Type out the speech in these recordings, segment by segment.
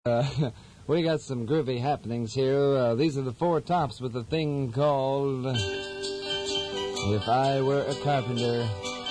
We got some groovy happenings here. These are the Four Tops with a thing called If I Were a Carpenter.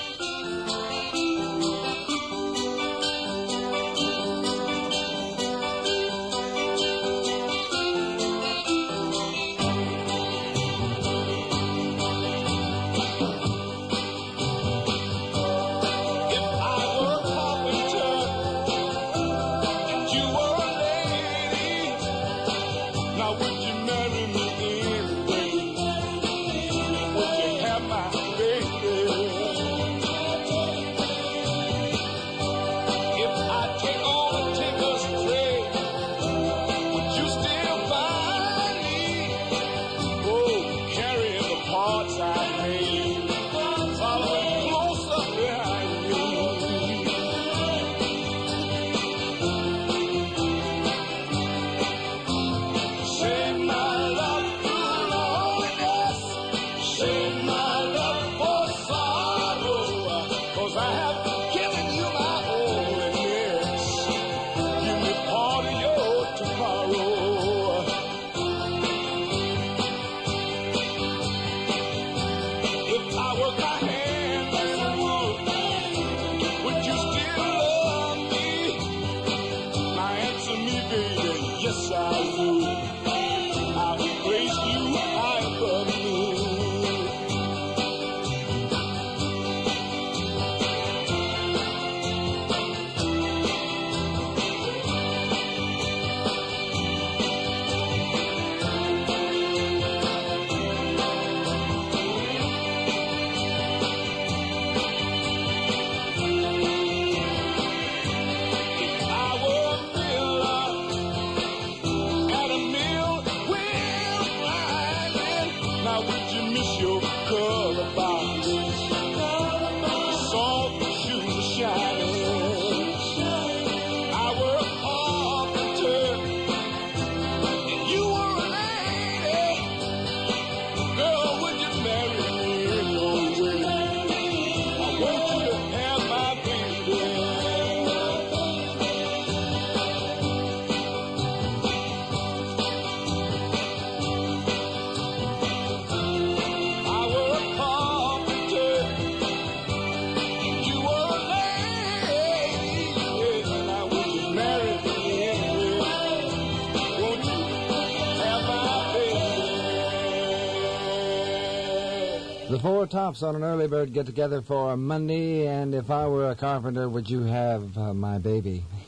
The Four Tops on an early bird get-together for Monday, and if I were a carpenter, would you have my baby?